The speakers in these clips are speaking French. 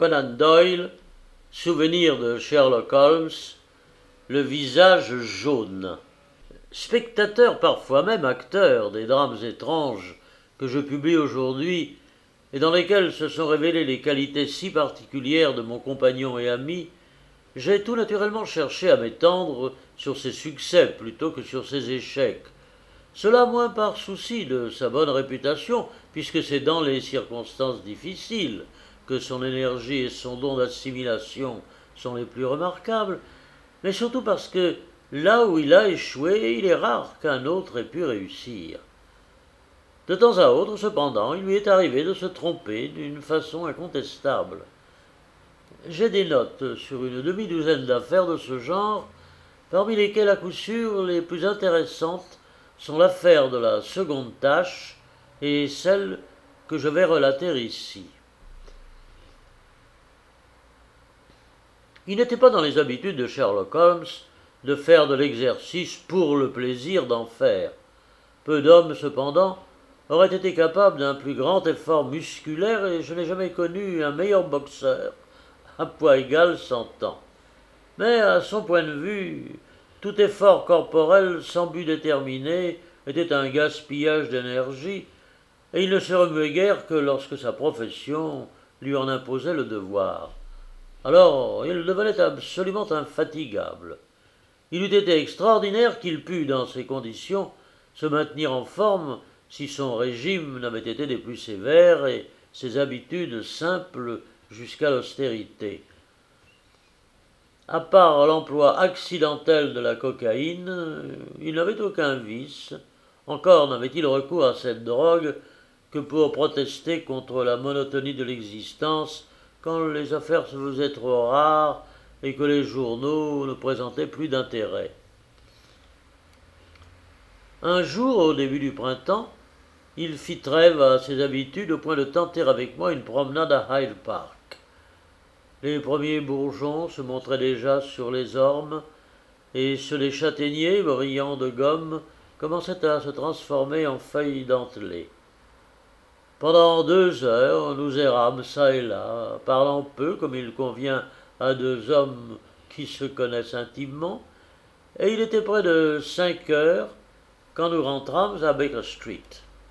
Conan Doyle, souvenir de Sherlock Holmes, le visage jaune. Spectateur, parfois même acteur, des drames étranges que je publie aujourd'hui et dans lesquels se sont révélées les qualités si particulières de mon compagnon et ami, j'ai tout naturellement cherché à m'étendre sur ses succès plutôt que sur ses échecs. Cela moins par souci de sa bonne réputation, puisque c'est dans les circonstances difficiles que son énergie et son don d'assimilation sont les plus remarquables, mais surtout parce que là où il a échoué, il est rare qu'un autre ait pu réussir. De temps à autre, cependant, il lui est arrivé de se tromper d'une façon incontestable. J'ai des notes sur une demi-douzaine d'affaires de ce genre, parmi lesquelles à coup sûr les plus intéressantes sont l'affaire de la seconde tâche et celle que je vais relater ici. Il n'était pas dans les habitudes de Sherlock Holmes de faire de l'exercice pour le plaisir d'en faire. Peu d'hommes, cependant, auraient été capables d'un plus grand effort musculaire et je n'ai jamais connu un meilleur boxeur, à poids égal s'entend. Mais à son point de vue, tout effort corporel sans but déterminé était un gaspillage d'énergie, et il ne se remuait guère que lorsque sa profession lui en imposait le devoir. Alors il devenait absolument infatigable. Il eût été extraordinaire qu'il pût, dans ces conditions, se maintenir en forme si son régime n'avait été des plus sévères et ses habitudes simples jusqu'à l'austérité. À part l'emploi accidentel de la cocaïne, il n'avait aucun vice. Encore n'avait-il recours à cette drogue que pour protester contre la monotonie de l'existence quand les affaires se faisaient trop rares et que les journaux ne présentaient plus d'intérêt. Un jour, au début du printemps, il fit trêve à ses habitudes au point de tenter avec moi une promenade à Hyde Park. Les premiers bourgeons se montraient déjà sur les ormes, et sur les châtaigniers, brillants de gomme, commençaient à se transformer en feuilles dentelées. Pendant 2 heures, nous errâmes çà et là, parlant peu, comme il convient à 2 hommes qui se connaissent intimement, et il était près de 5 heures quand nous rentrâmes à Baker Street.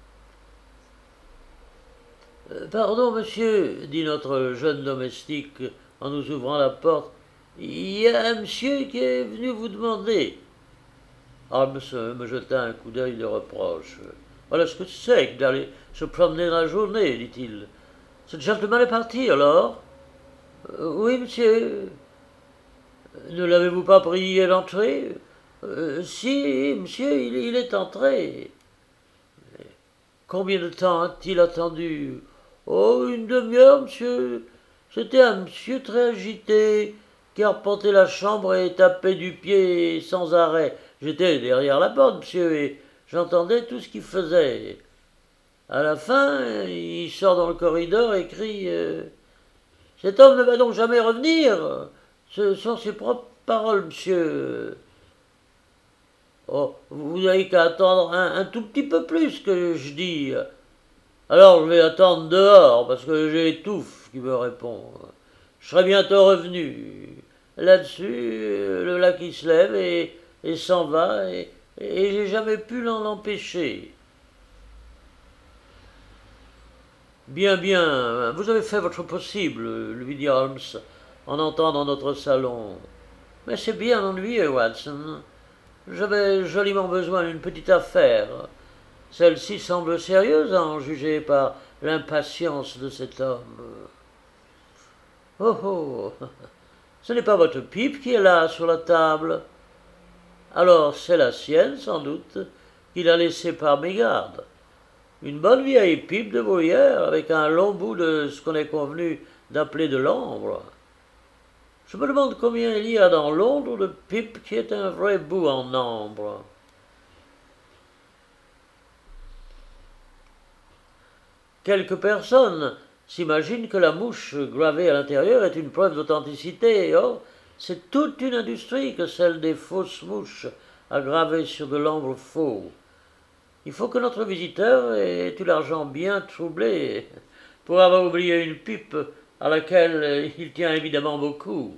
« Pardon, monsieur, dit notre jeune domestique en nous ouvrant la porte, il y a un monsieur qui est venu vous demander. » Holmes me jeta un coup d'œil de reproche. « Voilà ce que c'est que d'aller se promener dans la journée, dit-il. Ce gentleman est parti, alors ?»« Oui, monsieur. »« Ne l'avez-vous pas prié d'entrer ?»« Si, monsieur, il est entré. »« Combien de temps a-t-il attendu ?»« Oh, une demi-heure, monsieur. C'était un monsieur très agité, qui arpentait la chambre et tapait du pied sans arrêt. J'étais derrière la porte, monsieur, et j'entendais tout ce qu'il faisait. À la fin, il sort dans le corridor et crie « Cet homme ne va donc jamais revenir. Ce sont ses propres paroles, monsieur. » Oh, vous n'avez qu'à attendre un tout petit peu plus que je dis. Alors je vais attendre dehors, parce que j'ai l'étouffe qui me répond. Je serai bientôt revenu. Là-dessus, le lac il se lève et s'en va, et j'ai jamais pu l'empêcher. Bien, bien, vous avez fait votre possible, lui dit Holmes, en entrant dans notre salon. Mais c'est bien ennuyeux, Watson. J'avais joliment besoin d'une petite affaire. Celle-ci semble sérieuse à en juger par l'impatience de cet homme. Oh oh, ce n'est pas votre pipe qui est là sur la table. Alors c'est la sienne, sans doute, qu'il a laissée par mégarde. Une bonne vieille pipe de bruyère avec un long bout de ce qu'on est convenu d'appeler de l'ambre. Je me demande combien il y a dans Londres de pipes qui est un vrai bout en ambre. Quelques personnes s'imaginent que la mouche gravée à l'intérieur est une preuve d'authenticité. Or, c'est toute une industrie que celle des fausses mouches à graver sur de l'ambre faux. Il faut que notre visiteur ait eu l'argent bien troublé pour avoir oublié une pipe à laquelle il tient évidemment beaucoup.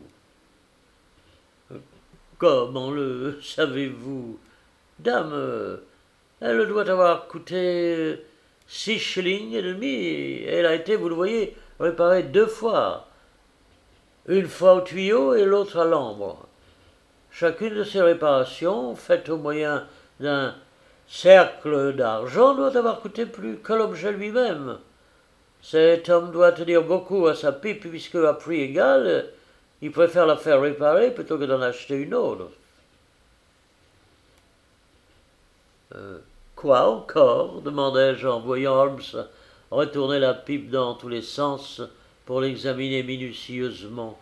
Comment le savez-vous? Dame, elle doit avoir coûté 6,5 shillings. Elle a été, vous le voyez, réparée 2 fois. Une fois au tuyau et l'autre à l'ambre. Chacune de ces réparations, faites au moyen d'un cercle d'argent, doit avoir coûté plus que l'objet lui-même. Cet homme doit tenir beaucoup à sa pipe, puisque à prix égal, il préfère la faire réparer plutôt que d'en acheter une autre. Quoi encore demandai-je en voyant Holmes retourner la pipe dans tous les sens pour l'examiner minutieusement.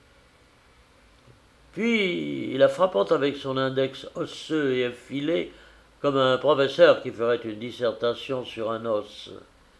Puis, la frappant avec son index osseux et effilé, comme un professeur qui ferait une dissertation sur un os.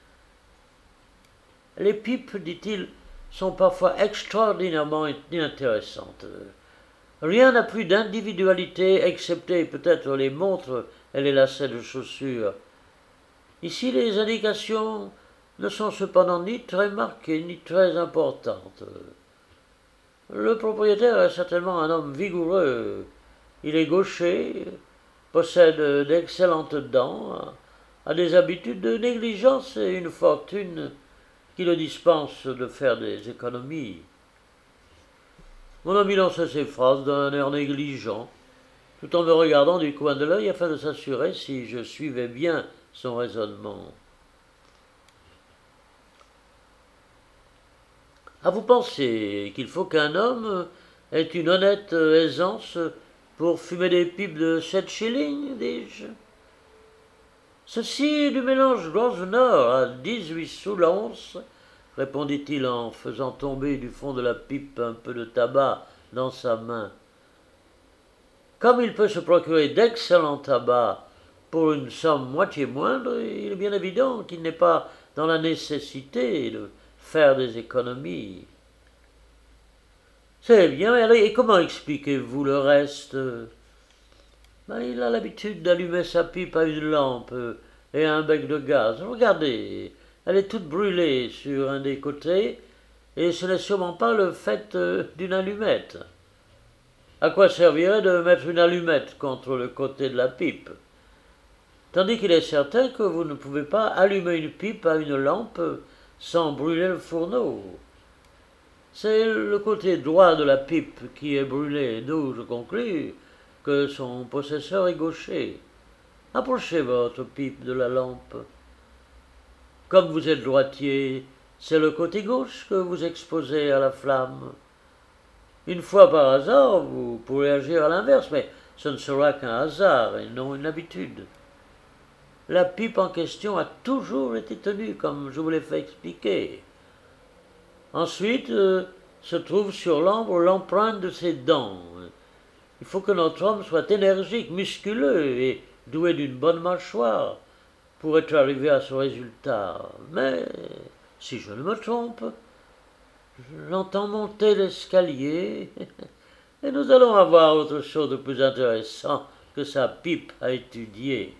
Les pipes, dit-il, sont parfois extraordinairement inintéressantes. Rien n'a plus d'individualité, excepté peut-être les montres et les lacets de chaussures. Ici, les indications ne sont cependant ni très marquées ni très importantes. Le propriétaire est certainement un homme vigoureux. Il est gaucher, possède d'excellentes dents, a des habitudes de négligence et une fortune qui le dispense de faire des économies. Mon ami lançait ses phrases d'un air négligent, tout en me regardant du coin de l'œil afin de s'assurer si je suivais bien son raisonnement. Ah, vous pensez qu'il faut qu'un homme ait une honnête aisance pour fumer des pipes de 7 shillings, dis-je? Ceci est du mélange Grosvenor à 18 sous l'once, répondit-il en faisant tomber du fond de la pipe un peu de tabac dans sa main. Comme il peut se procurer d'excellent tabac pour une somme moitié moindre, il est bien évident qu'il n'est pas dans la nécessité de faire des économies. C'est bien, et comment expliquez-vous le reste? Il a l'habitude d'allumer sa pipe à une lampe et à un bec de gaz. Regardez, elle est toute brûlée sur un des côtés, et ce n'est sûrement pas le fait d'une allumette. À quoi servirait de mettre une allumette contre le côté de la pipe? Tandis qu'il est certain que vous ne pouvez pas allumer une pipe à une lampe sans brûler le fourneau. C'est le côté droit de la pipe qui est brûlé, d'où je conclus que son possesseur est gaucher. Approchez votre pipe de la lampe. Comme vous êtes droitier, c'est le côté gauche que vous exposez à la flamme. Une fois par hasard, vous pourrez agir à l'inverse, mais ce ne sera qu'un hasard et non une habitude. La pipe en question a toujours été tenue, comme je vous l'ai fait expliquer. Ensuite, se trouve sur l'ambre l'empreinte de ses dents. Il faut que notre homme soit énergique, musculeux et doué d'une bonne mâchoire pour être arrivé à ce résultat. Mais, si je ne me trompe, je l'entends monter l'escalier et nous allons avoir autre chose de plus intéressant que sa pipe à étudier.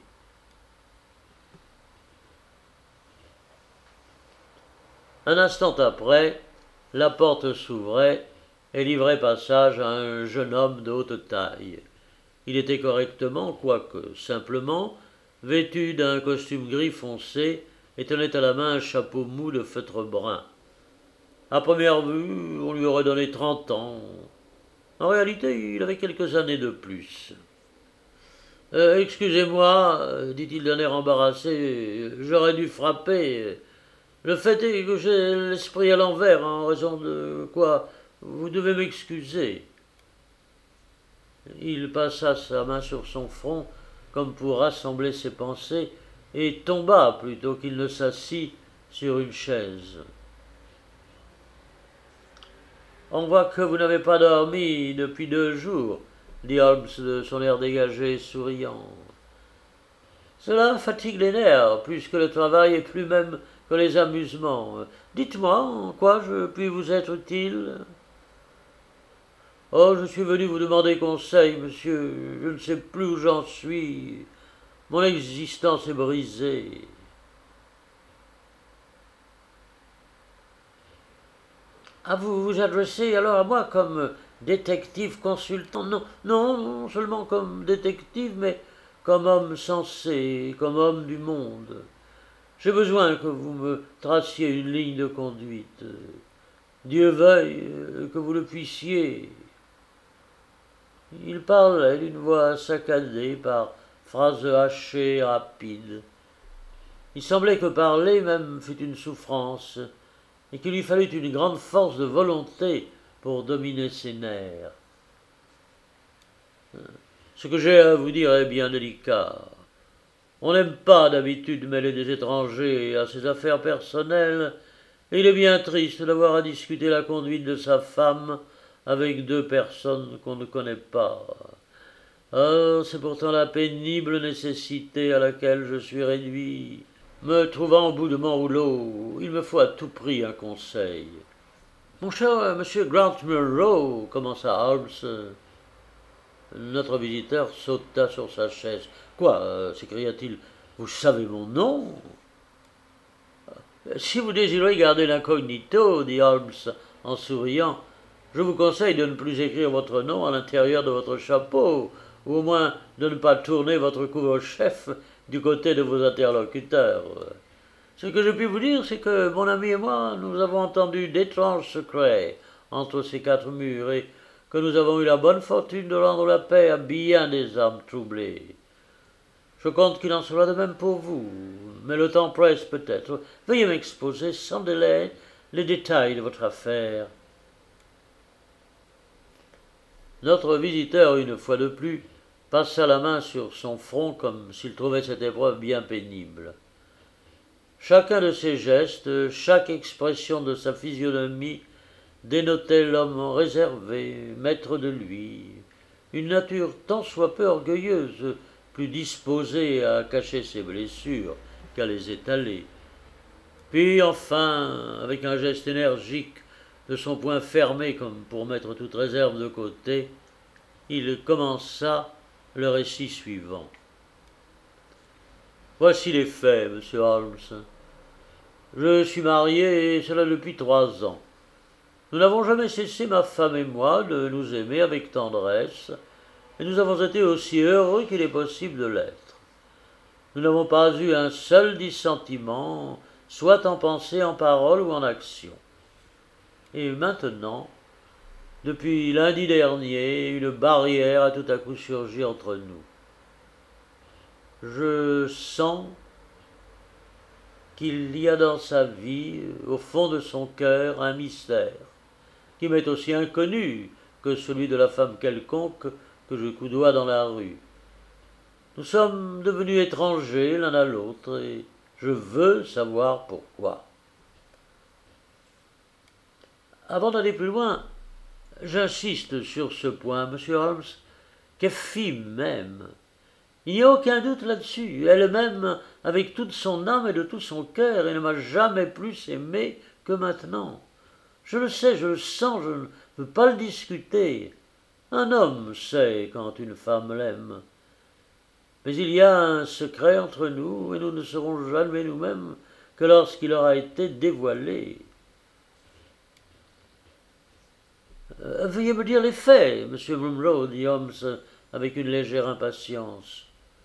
Un instant après, la porte s'ouvrait et livrait passage à un jeune homme de haute taille. Il était correctement, quoique simplement, vêtu d'un costume gris foncé et tenait à la main un chapeau mou de feutre brun. À première vue, on lui aurait donné 30 ans. En réalité, il avait quelques années de plus. Excusez-moi, dit-il d'un air embarrassé, j'aurais dû frapper. Le fait est que j'ai l'esprit à l'envers, en raison de quoi vous devez m'excuser. Il passa sa main sur son front, comme pour rassembler ses pensées, et tomba plutôt qu'il ne s'assit sur une chaise. On voit que vous n'avez pas dormi depuis 2 jours, dit Holmes de son air dégagé et souriant. Cela fatigue les nerfs, plus que le travail et plus même que les amusements. Dites-moi, en quoi je puis vous être utile? Oh, je suis venu vous demander conseil, monsieur. Je ne sais plus où j'en suis. Mon existence est brisée. Ah, vous vous adressez alors à moi comme détective consultant? Non, non seulement comme détective, mais comme homme sensé, comme homme du monde. J'ai besoin que vous me traciez une ligne de conduite. Dieu veuille que vous le puissiez. Il parlait d'une voix saccadée par phrases hachées et rapides. Il semblait que parler même fût une souffrance, et qu'il lui fallait une grande force de volonté pour dominer ses nerfs. Ce que j'ai à vous dire est bien délicat. On n'aime pas d'habitude mêler des étrangers à ses affaires personnelles, et il est bien triste d'avoir à discuter la conduite de sa femme avec deux personnes qu'on ne connaît pas. Ah, c'est pourtant la pénible nécessité à laquelle je suis réduit. Me trouvant au bout de mon rouleau, il me faut à tout prix un conseil. Mon cher monsieur Grant Munro, commença Holmes. Notre visiteur sauta sur sa chaise. Quoi s'écria-t-il. Vous savez mon nom? Si vous désirez garder l'incognito, dit Holmes en souriant, je vous conseille de ne plus écrire votre nom à l'intérieur de votre chapeau, ou au moins de ne pas tourner votre couvre-chef du côté de vos interlocuteurs. Ce que je puis vous dire, c'est que mon ami et moi, nous avons entendu d'étranges secrets entre ces quatre murs et que nous avons eu la bonne fortune de rendre la paix à bien des âmes troublées. Je compte qu'il en sera de même pour vous, mais le temps presse peut-être. Veuillez m'exposer sans délai les détails de votre affaire. Notre visiteur, une fois de plus, passa la main sur son front comme s'il trouvait cette épreuve bien pénible. Chacun de ses gestes, chaque expression de sa physionomie dénotait l'homme réservé, maître de lui, une nature tant soit peu orgueilleuse, plus disposée à cacher ses blessures qu'à les étaler. Puis enfin, avec un geste énergique de son poing fermé comme pour mettre toute réserve de côté, il commença le récit suivant. Voici les faits, monsieur Holmes. Je suis marié, et cela depuis 3 ans. Nous n'avons jamais cessé, ma femme et moi, de nous aimer avec tendresse, et nous avons été aussi heureux qu'il est possible de l'être. Nous n'avons pas eu un seul dissentiment, soit en pensée, en parole ou en action. Et maintenant, depuis lundi dernier, une barrière a tout à coup surgi entre nous. Je sens qu'il y a dans sa vie, au fond de son cœur, un mystère, qui m'est aussi inconnu que celui de la femme quelconque que je coudoie dans la rue. Nous sommes devenus étrangers l'un à l'autre, et je veux savoir pourquoi. Avant d'aller plus loin, j'insiste sur ce point, monsieur Holmes, qu'Effie m'aime. Il n'y a aucun doute là-dessus. Elle m'aime avec toute son âme et de tout son cœur, et ne m'a jamais plus aimé que maintenant. Je le sais, je le sens, je ne veux pas le discuter. Un homme sait quand une femme l'aime. Mais il y a un secret entre nous, et nous ne serons jamais nous-mêmes que lorsqu'il aura été dévoilé. Veuillez me dire les faits, monsieur Munro, dit Holmes avec une légère impatience.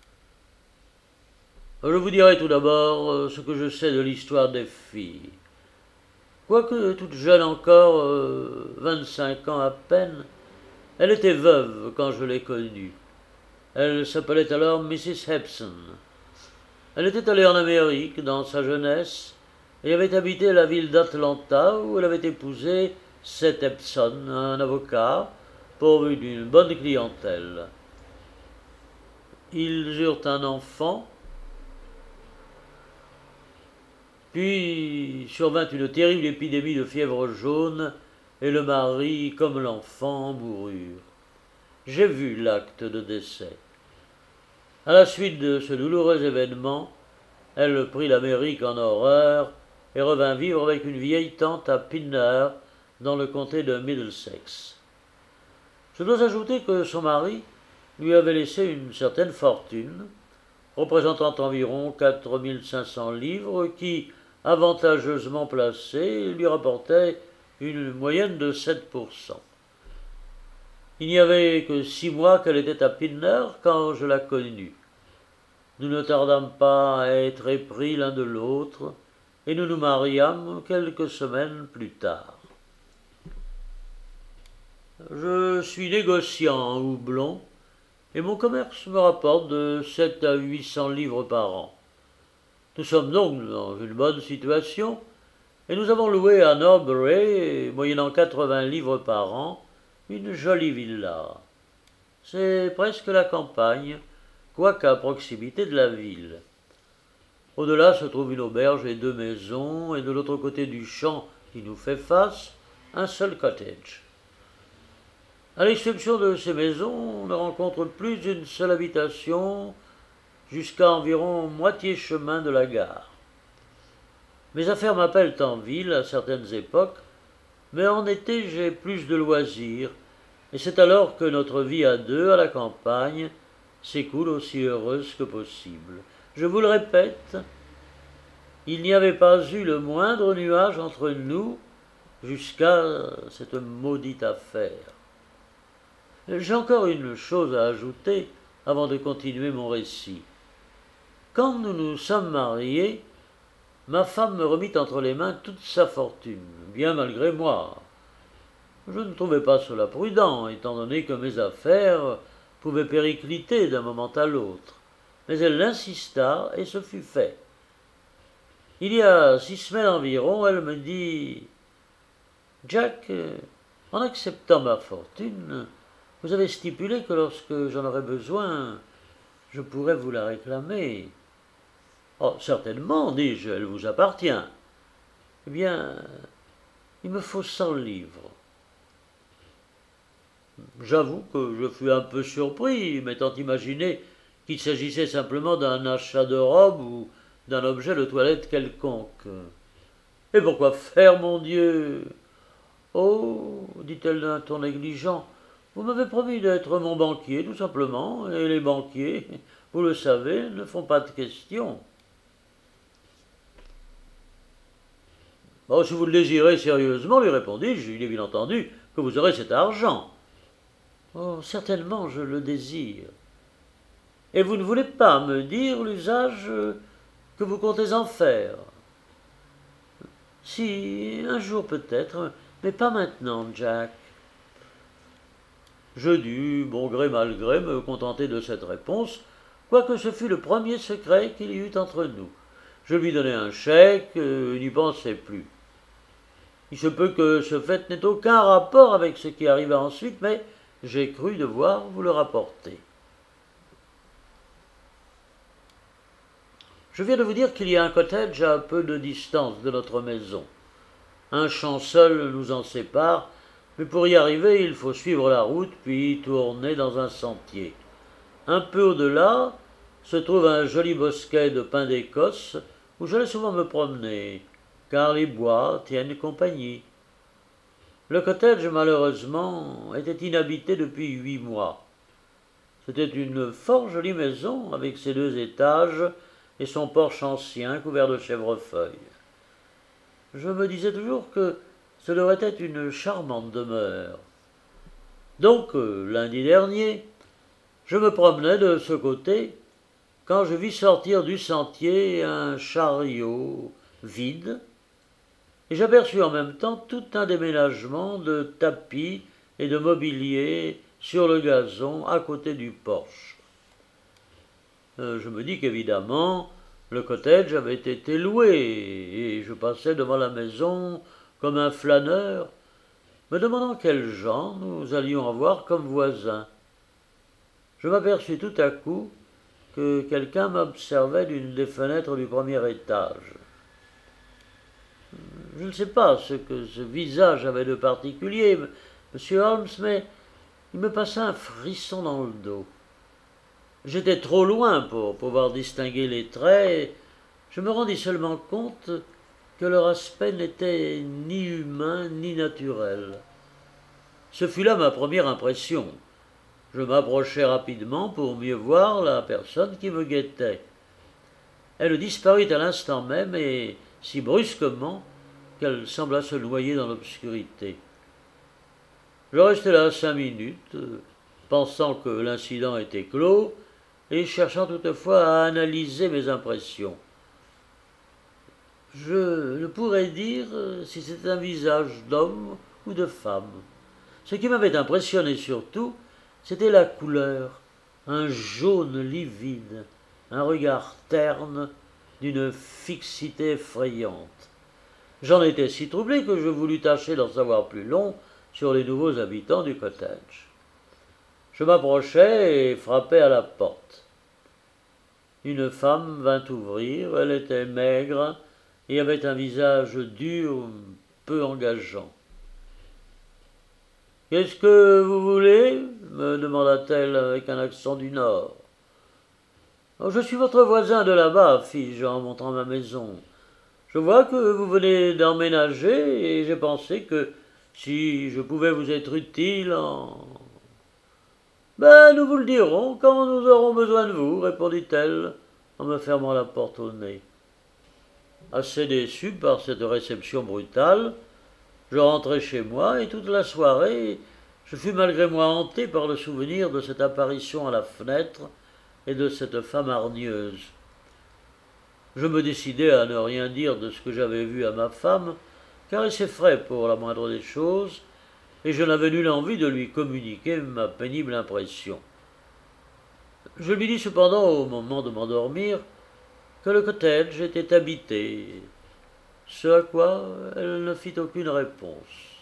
Je vous dirai tout d'abord ce que je sais de l'histoire des filles. Quoique toute jeune encore, 25 ans à peine, elle était veuve quand je l'ai connue. Elle s'appelait alors Mrs. Hepson. Elle était allée en Amérique dans sa jeunesse et avait habité la ville d'Atlanta où elle avait épousé Seth Hepson, un avocat, pourvu d'une bonne clientèle. Ils eurent un enfant, puis survint une terrible épidémie de fièvre jaune et le mari comme l'enfant moururent. J'ai vu l'acte de décès. À la suite de ce douloureux événement, elle prit l'Amérique en horreur et revint vivre avec une vieille tante à Pinner, dans le comté de Middlesex. Je dois ajouter que son mari lui avait laissé une certaine fortune, représentant environ 4500 livres, qui, avantageusement placée, lui rapportait une moyenne de 7%. Il n'y avait que 6 mois qu'elle était à Pinner quand je la connus. Nous ne tardâmes pas à être épris l'un de l'autre, et nous nous mariâmes quelques semaines plus tard. Je suis négociant en houblon, et mon commerce me rapporte de 7 à 800 livres par an. Nous sommes donc dans une bonne situation, et nous avons loué à Norbury, moyennant 80 livres par an, une jolie villa. C'est presque la campagne, quoique à proximité de la ville. Au-delà se trouve une auberge et 2 maisons, et de l'autre côté du champ qui nous fait face, un seul cottage. À l'exception de ces maisons, on ne rencontre plus d'une seule habitation jusqu'à environ moitié chemin de la gare. Mes affaires m'appellent en ville à certaines époques, mais en été j'ai plus de loisirs, et c'est alors que notre vie à deux à la campagne s'écoule aussi heureuse que possible. Je vous le répète, il n'y avait pas eu le moindre nuage entre nous jusqu'à cette maudite affaire. J'ai encore une chose à ajouter avant de continuer mon récit. Quand nous nous sommes mariés, ma femme me remit entre les mains toute sa fortune, bien malgré moi. Je ne trouvais pas cela prudent, étant donné que mes affaires pouvaient péricliter d'un moment à l'autre. Mais elle insista, et ce fut fait. Il y a 6 semaines environ, elle me dit « Jack, en acceptant ma fortune, vous avez stipulé que lorsque j'en aurais besoin, je pourrais vous la réclamer. » « Oh, certainement, dis-je, elle vous appartient. » « Eh bien, il me faut 100 livres. » J'avoue que je fus un peu surpris, m'étant imaginé qu'il s'agissait simplement d'un achat de robe ou d'un objet de toilette quelconque. « Et pourquoi faire, mon Dieu ?»« Oh, dit-elle d'un ton négligent, vous m'avez promis d'être mon banquier, tout simplement, et les banquiers, vous le savez, ne font pas de questions. » « Bon, si vous le désirez sérieusement, lui répondis-je, il est bien entendu que vous aurez cet argent. »« Oh, certainement, je le désire. »« Et vous ne voulez pas me dire l'usage que vous comptez en faire ?»« Si, un jour peut-être, mais pas maintenant, Jack. » Je dus, bon gré mal gré, me contenter de cette réponse, quoique ce fût le premier secret qu'il y eut entre nous. Je lui donnai un chèque, n'y pensai plus. Il se peut que ce fait n'ait aucun rapport avec ce qui arriva ensuite, mais j'ai cru devoir vous le rapporter. Je viens de vous dire qu'il y a un cottage à peu de distance de notre maison. Un champ seul nous en sépare, mais pour y arriver, il faut suivre la route, puis tourner dans un sentier. Un peu au-delà se trouve un joli bosquet de pins d'Écosse, où j'allais souvent me promener, car les bois tiennent compagnie. Le cottage, malheureusement, était inhabité depuis 8 mois. C'était une fort jolie maison, avec ses 2 étages et son porche ancien couvert de chèvrefeuilles. Je me disais toujours que ce devrait être une charmante demeure. Donc, lundi dernier, je me promenais de ce côté, quand je vis sortir du sentier un chariot vide, et j'aperçus en même temps tout un déménagement de tapis et de mobilier sur le gazon à côté du porche. Je me dis qu'évidemment, le cottage avait été loué, et je passais devant la maison comme un flâneur, me demandant quels gens nous allions avoir comme voisins. Je m'aperçus tout à coup que quelqu'un m'observait d'une des fenêtres du premier étage. Je ne sais pas ce que ce visage avait de particulier, monsieur Holmes, mais il me passa un frisson dans le dos. J'étais trop loin pour pouvoir distinguer les traits, et je me rendis seulement compte que leur aspect n'était ni humain ni naturel. Ce fut là ma première impression. Je m'approchai rapidement pour mieux voir la personne qui me guettait. Elle disparut à l'instant même, et si brusquement qu'elle sembla se noyer dans l'obscurité. Je restai là 5 minutes, pensant que l'incident était clos, et cherchant toutefois à analyser mes impressions. Je ne pourrais dire si c'était un visage d'homme ou de femme. Ce qui m'avait impressionné surtout, c'était la couleur, un jaune livide, un regard terne, d'une fixité effrayante. J'en étais si troublé que je voulus tâcher d'en savoir plus long sur les nouveaux habitants du cottage. Je m'approchai et frappai à la porte. Une femme vint ouvrir, elle était maigre et avait un visage dur, peu engageant. « Qu'est-ce que vous voulez ?» me demanda-t-elle avec un accent du Nord. « Je suis votre voisin de là-bas, fis-je en montrant ma maison. Je vois que vous venez d'emménager et j'ai pensé que si je pouvais vous être utile en... »« Ben, nous vous le dirons quand nous aurons besoin de vous, répondit-elle en me fermant la porte au nez. Assez déçu par cette réception brutale, je rentrai chez moi et toute la soirée, je fus malgré moi hanté par le souvenir de cette apparition à la fenêtre et de cette femme hargneuse. Je me décidai à ne rien dire de ce que j'avais vu à ma femme, car elle s'effraie pour la moindre des choses, et je n'avais nulle envie de lui communiquer ma pénible impression. Je lui dis cependant au moment de m'endormir que le cottage était habité, ce à quoi elle ne fit aucune réponse.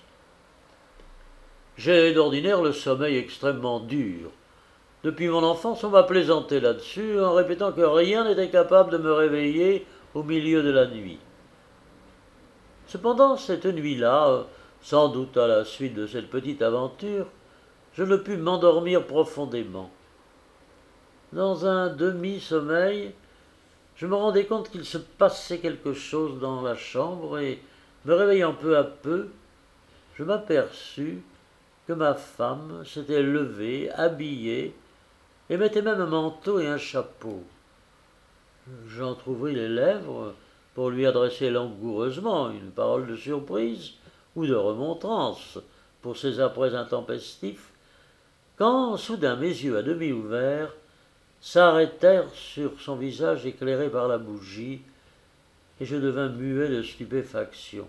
J'ai d'ordinaire le sommeil extrêmement dur. Depuis mon enfance, on m'a plaisanté là-dessus en répétant que rien n'était capable de me réveiller au milieu de la nuit. Cependant, cette nuit-là, sans doute à la suite de cette petite aventure, je ne pus m'endormir profondément. Dans un demi-sommeil, je me rendais compte qu'il se passait quelque chose dans la chambre et, me réveillant peu à peu, je m'aperçus que ma femme s'était levée, habillée, et mettait même un manteau et un chapeau. J'entr'ouvris les lèvres pour lui adresser langoureusement une parole de surprise ou de remontrance pour ses apprêts intempestifs, quand soudain mes yeux à demi ouverts s'arrêtèrent sur son visage éclairé par la bougie, et je devins muet de stupéfaction.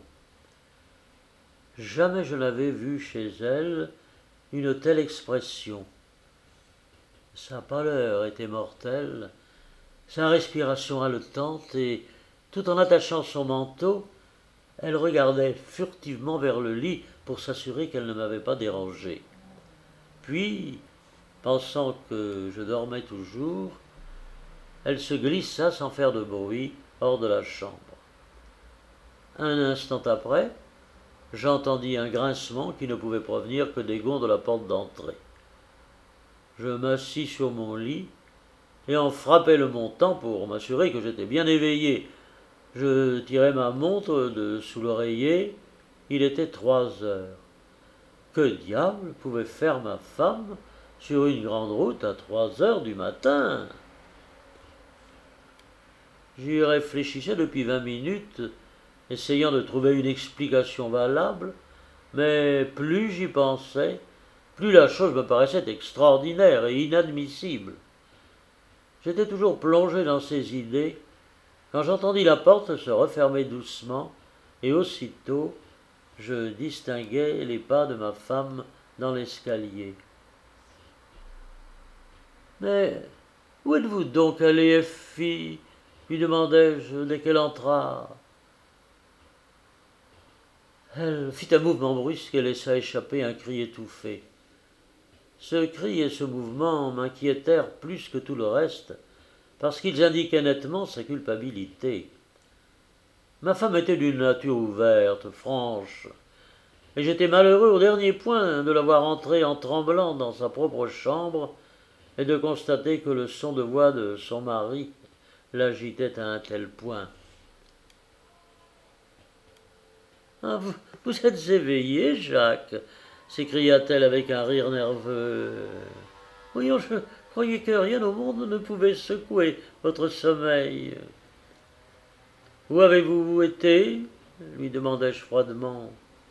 Jamais je n'avais vu chez elle une telle expression. Sa pâleur était mortelle, sa respiration haletante, et, tout en attachant son manteau, elle regardait furtivement vers le lit pour s'assurer qu'elle ne m'avait pas dérangé. Puis, pensant que je dormais toujours, elle se glissa sans faire de bruit hors de la chambre. Un instant après, j'entendis un grincement qui ne pouvait provenir que des gonds de la porte d'entrée. Je m'assis sur mon lit et en frappai le montant pour m'assurer que j'étais bien éveillé. Je tirai ma montre de sous l'oreiller. Il était 3 heures. Que diable pouvait faire ma femme sur une grande route à 3 heures du matin? J'y réfléchissais depuis 20 minutes, essayant de trouver une explication valable, mais plus j'y pensais, plus la chose me paraissait extraordinaire et inadmissible. J'étais toujours plongé dans ces idées quand j'entendis la porte se refermer doucement, et aussitôt je distinguai les pas de ma femme dans l'escalier. « Mais où êtes-vous donc allée, Effie ?» lui demandai-je dès qu'elle entra. Elle fit un mouvement brusque et laissa échapper un cri étouffé. Ce cri et ce mouvement m'inquiétèrent plus que tout le reste, parce qu'ils indiquaient nettement sa culpabilité. Ma femme était d'une nature ouverte, franche, et j'étais malheureux au dernier point de la voir entrer en tremblant dans sa propre chambre et de constater que le son de voix de son mari l'agitait à un tel point. « Ah, vous êtes éveillé, Jacques ?» s'écria-t-elle avec un rire nerveux. « Voyons, je croyais que rien au monde ne pouvait secouer votre sommeil. Où avez-vous été ? lui demandai-je froidement.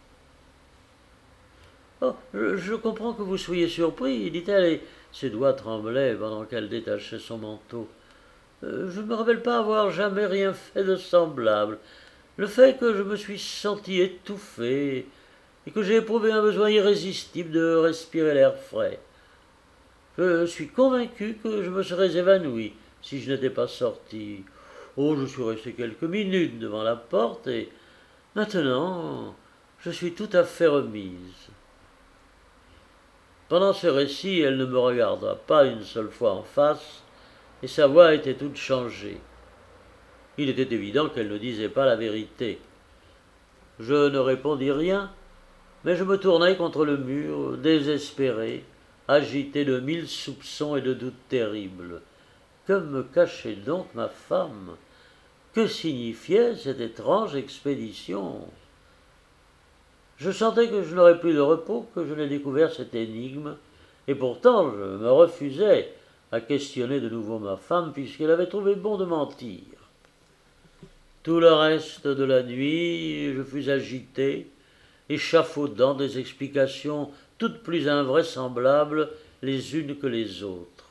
Oh, je comprends que vous soyez surpris, dit-elle, et ses doigts tremblaient pendant qu'elle détachait son manteau. Je ne me rappelle pas avoir jamais rien fait de semblable. Le fait que je me suis senti étouffé et que j'ai éprouvé un besoin irrésistible de respirer l'air frais. Je suis convaincu que je me serais évanoui si je n'étais pas sorti. Oh, je suis resté quelques minutes devant la porte et maintenant je suis tout à fait remise. Pendant ce récit, elle ne me regarda pas une seule fois en face, et sa voix était toute changée. Il était évident qu'elle ne disait pas la vérité. Je ne répondis rien, mais je me tournai contre le mur, désespéré, agité de 1000 soupçons et de doutes terribles. Que me cachait donc ma femme? Que signifiait cette étrange expédition? Je sentais que je n'aurais plus de repos que je n'ai découvert cette énigme, et pourtant je me refusais à questionner de nouveau ma femme puisqu'elle avait trouvé bon de mentir. Tout le reste de la nuit, je fus agité, échafaudant des explications toutes plus invraisemblables les unes que les autres.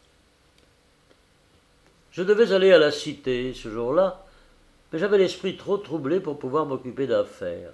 Je devais aller à la cité ce jour-là, mais j'avais l'esprit trop troublé pour pouvoir m'occuper d'affaires.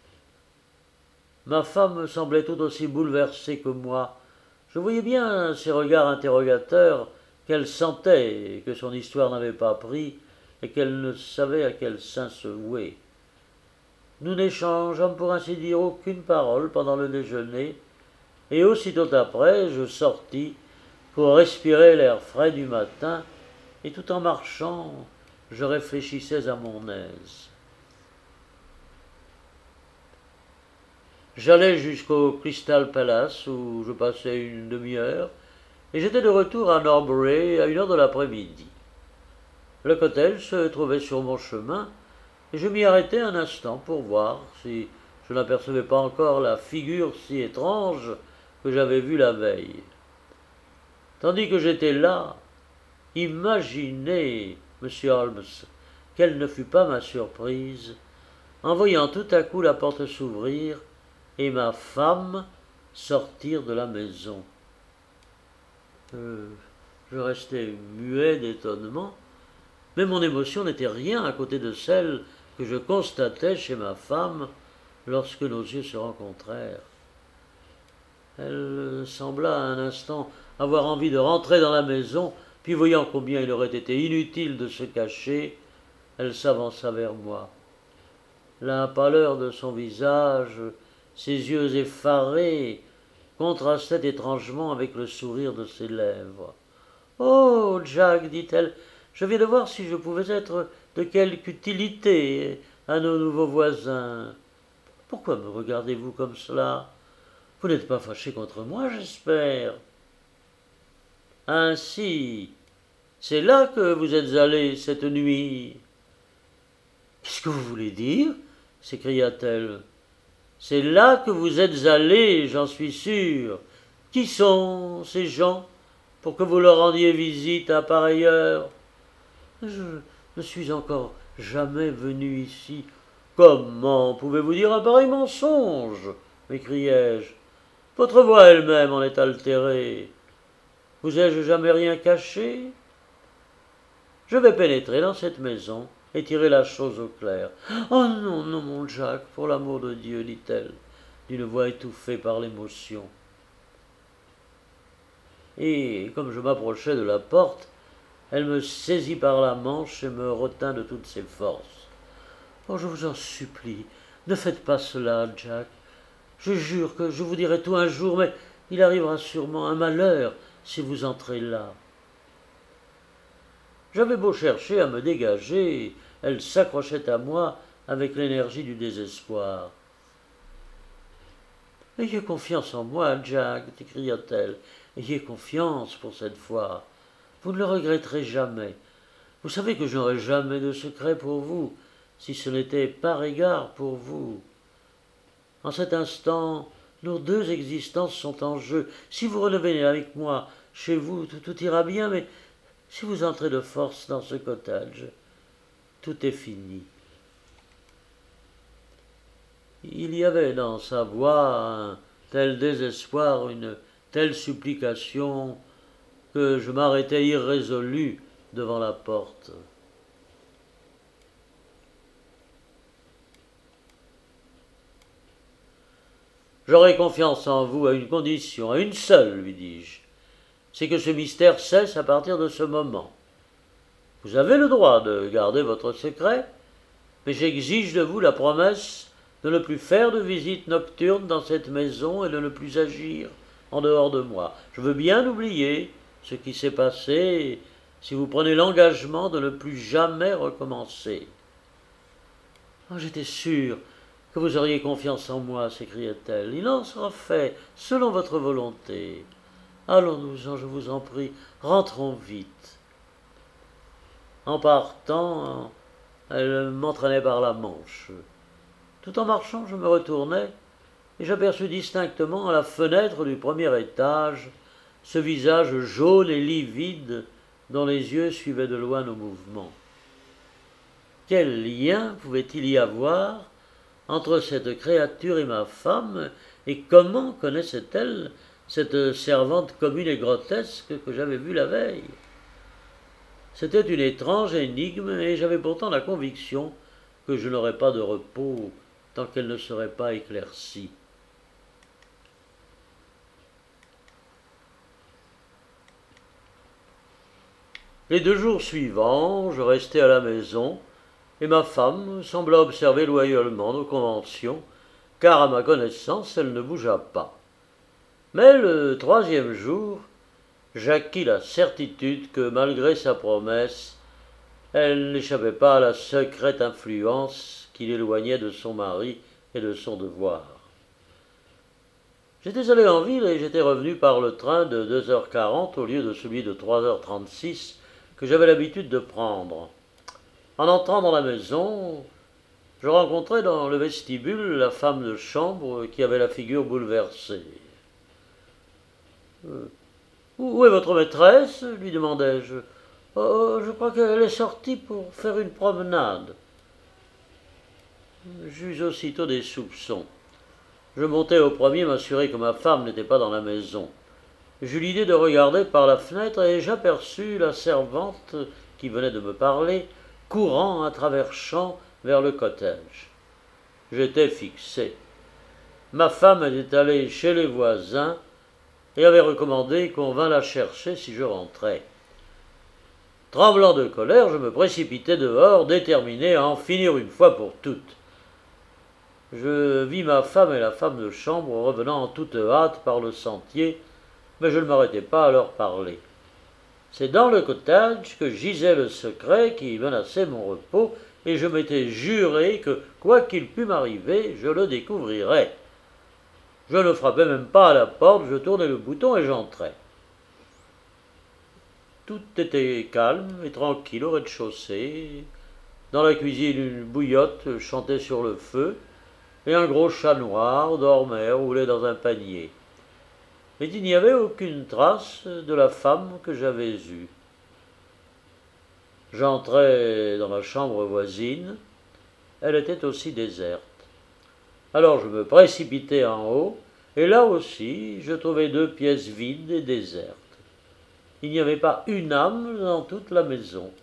Ma femme semblait tout aussi bouleversée que moi. Je voyais bien ses regards interrogateurs qu'elle sentait et que son histoire n'avait pas pris et qu'elle ne savait à quel saint se vouer. Nous n'échangeâmes pour ainsi dire aucune parole pendant le déjeuner, et aussitôt après je sortis pour respirer l'air frais du matin, et tout en marchant, je réfléchissais à mon aise. J'allai jusqu'au Crystal Palace où je passai une demi-heure, et j'étais de retour à Norbury à 1 heure de l'après-midi. Le cottage se trouvait sur mon chemin, et je m'y arrêtai un instant pour voir si je n'apercevais pas encore la figure si étrange que j'avais vue la veille. Tandis que j'étais là, imaginez, monsieur Holmes, quelle ne fut pas ma surprise en voyant tout à coup la porte s'ouvrir et ma femme sortir de la maison. Je restai muet d'étonnement, mais mon émotion n'était rien à côté de celle que je constatais chez ma femme lorsque nos yeux se rencontrèrent. Elle sembla un instant avoir envie de rentrer dans la maison, puis voyant combien il aurait été inutile de se cacher, elle s'avança vers moi. La pâleur de son visage, ses yeux effarés, contrastaient étrangement avec le sourire de ses lèvres. « Oh, Jack, dit-elle, je viens de voir si je pouvais être de quelque utilité à nos nouveaux voisins. Pourquoi me regardez-vous comme cela? Vous n'êtes pas fâché contre moi, j'espère. Ainsi, c'est là que vous êtes allé cette nuit. Qu'est-ce que vous voulez dire? S'écria-t-elle. C'est là que vous êtes allé, j'en suis sûr. Qui sont ces gens pour que vous leur rendiez visite à pareille heure? Je ne suis encore jamais venu ici. Comment pouvez-vous dire un pareil mensonge? M'écriai-je. Votre voix elle-même en est altérée. Vous ai-je jamais rien caché? Je vais pénétrer dans cette maison et tirer la chose au clair. Oh non, non, mon Jack, pour l'amour de Dieu, dit-elle, d'une voix étouffée par l'émotion. Et comme je m'approchais de la porte, elle me saisit par la manche et me retint de toutes ses forces. Oh, je vous en supplie, ne faites pas cela, Jack. Je jure que je vous dirai tout un jour, mais il arrivera sûrement un malheur si vous entrez là. J'avais beau chercher à me dégager, elle s'accrochait à moi avec l'énergie du désespoir. « Ayez confiance en moi, Jack, s'écria-t-elle. Ayez confiance pour cette fois. Vous ne le regretterez jamais. Vous savez que je n'aurai jamais de secret pour vous, si ce n'était par égard pour vous. En cet instant, nos deux existences sont en jeu. Si vous revenez avec moi chez vous, tout ira bien, mais si vous entrez de force dans ce cottage, tout est fini. » Il y avait dans sa voix un tel désespoir, une telle supplication, que je m'arrêtai irrésolu devant la porte. J'aurai confiance en vous à une condition, à une seule, lui dis-je. C'est que ce mystère cesse à partir de ce moment. Vous avez le droit de garder votre secret, mais j'exige de vous la promesse de ne plus faire de visites nocturnes dans cette maison et de ne plus agir en dehors de moi. Je veux bien oublier ce qui s'est passé si vous prenez l'engagement de ne plus jamais recommencer. Oh, j'étais sûre que vous auriez confiance en moi, s'écriait-elle. Il en sera fait selon votre volonté. Allons-nous-en, je vous en prie, rentrons vite. En partant, elle m'entraînait par la manche. Tout en marchant, je me retournai et j'aperçus distinctement à la fenêtre du premier étage ce visage jaune et livide dont les yeux suivaient de loin nos mouvements. Quel lien pouvait-il y avoir entre cette créature et ma femme, et comment connaissait-elle cette servante commune et grotesque que j'avais vue la veille? C'était une étrange énigme, et j'avais pourtant la conviction que je n'aurais pas de repos tant qu'elle ne serait pas éclaircie. Les 2 jours suivants, je restai à la maison, et ma femme sembla observer loyalement nos conventions, car à ma connaissance elle ne bougea pas. Mais le 3e jour, j'acquis la certitude que, malgré sa promesse, elle n'échappait pas à la secrète influence qui l'éloignait de son mari et de son devoir. J'étais allé en ville et j'étais revenu par le train de 2h40 au lieu de celui de 3h36 que j'avais l'habitude de prendre. En entrant dans la maison, je rencontrai dans le vestibule la femme de chambre qui avait la figure bouleversée. « Où est votre maîtresse ?» lui demandai-je. « Oh, je crois qu'elle est sortie pour faire une promenade. » J'eus aussitôt des soupçons. Je montai au premier m'assurer que ma femme n'était pas dans la maison. J'eus l'idée de regarder par la fenêtre et j'aperçus la servante qui venait de me parler, courant à travers champs vers le cottage. J'étais fixé. Ma femme était allée chez les voisins et avait recommandé qu'on vînt la chercher si je rentrais. Tremblant de colère, je me précipitai dehors, déterminé à en finir une fois pour toutes. Je vis ma femme et la femme de chambre revenant en toute hâte par le sentier, mais je ne m'arrêtai pas à leur parler. C'est dans le cottage que gisait le secret qui menaçait mon repos, et je m'étais juré que, quoi qu'il pût m'arriver, je le découvrirais. Je ne frappai même pas à la porte, je tournai le bouton et j'entrai. Tout était calme et tranquille au rez-de-chaussée. Dans la cuisine, une bouillotte chantait sur le feu, et un gros chat noir dormait, roulé dans un panier. Mais il n'y avait aucune trace de la femme que j'avais eue. J'entrai dans la chambre voisine, elle était aussi déserte. Alors je me précipitai en haut, et là aussi je trouvai 2 pièces vides et désertes. Il n'y avait pas une âme dans toute la maison.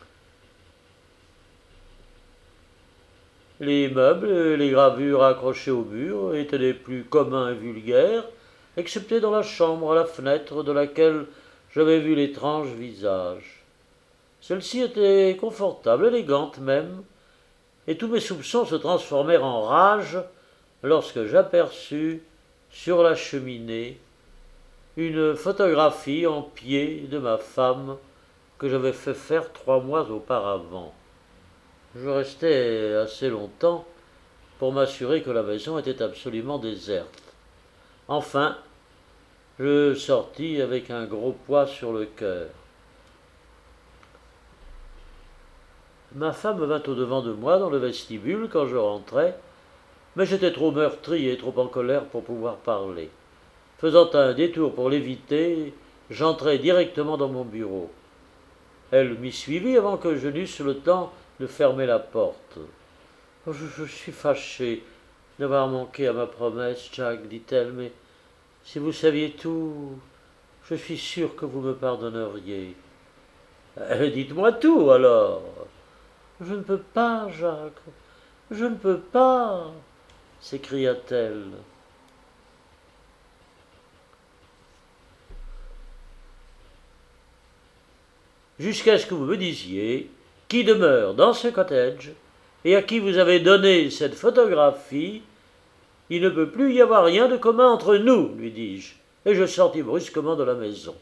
Les meubles et les gravures accrochées au mur étaient les plus communs et vulgaires, excepté dans la chambre à la fenêtre de laquelle j'avais vu l'étrange visage. Celle-ci était confortable, élégante même, et tous mes soupçons se transformèrent en rage lorsque j'aperçus sur la cheminée une photographie en pied de ma femme que j'avais fait faire 3 mois auparavant. Je restai assez longtemps pour m'assurer que la maison était absolument déserte. Enfin, je sortis avec un gros poids sur le cœur. Ma femme vint au-devant de moi dans le vestibule quand je rentrai, mais j'étais trop meurtri et trop en colère pour pouvoir parler. Faisant un détour pour l'éviter, j'entrai directement dans mon bureau. Elle m'y suivit avant que je n'eusse le temps de fermer la porte. « Je suis fâché, d'avoir manqué à ma promesse, Jack, dit-elle, mais si vous saviez tout, je suis sûre que vous me pardonneriez. Dites-moi tout, alors. Je ne peux pas, Jacques, je ne peux pas, s'écria-t-elle. Jusqu'à ce que vous me disiez qui demeure dans ce cottage et à qui vous avez donné cette photographie. Il ne peut plus y avoir rien de commun entre nous, lui dis-je, et je sortis brusquement de la maison.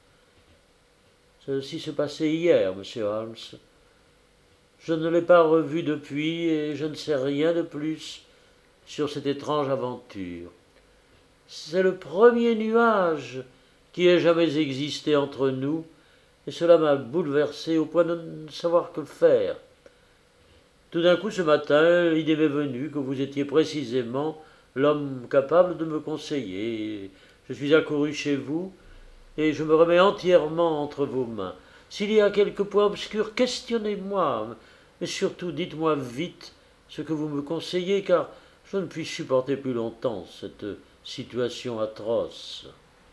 Ceci se passait hier, monsieur Holmes. Je ne l'ai pas revu depuis et je ne sais rien de plus sur cette étrange aventure. C'est le premier nuage qui ait jamais existé entre nous, et cela m'a bouleversé au point de ne savoir que faire. Tout d'un coup, ce matin, l'idée m'est venue que vous étiez précisément l'homme capable de me conseiller. Je suis accouru chez vous, et je me remets entièrement entre vos mains. S'il y a quelques points obscurs, questionnez-moi, mais surtout dites-moi vite ce que vous me conseillez, car je ne puis supporter plus longtemps cette situation atroce.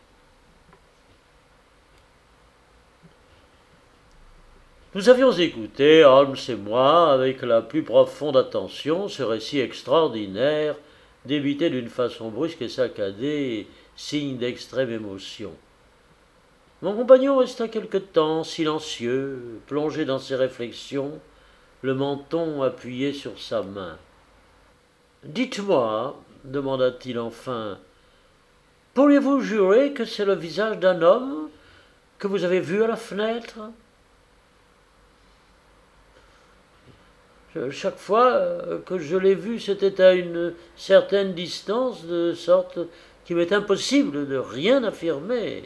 Nous avions écouté, Holmes et moi, avec la plus profonde attention, ce récit extraordinaire, débité d'une façon brusque et saccadée, signe d'extrême émotion. Mon compagnon resta quelque temps silencieux, plongé dans ses réflexions, le menton appuyé sur sa main. « Dites-moi, demanda-t-il enfin, pourriez-vous jurer que c'est le visage d'un homme que vous avez vu à la fenêtre ?» Chaque fois que je l'ai vu, c'était à une certaine distance, de sorte qu'il m'est impossible de rien affirmer.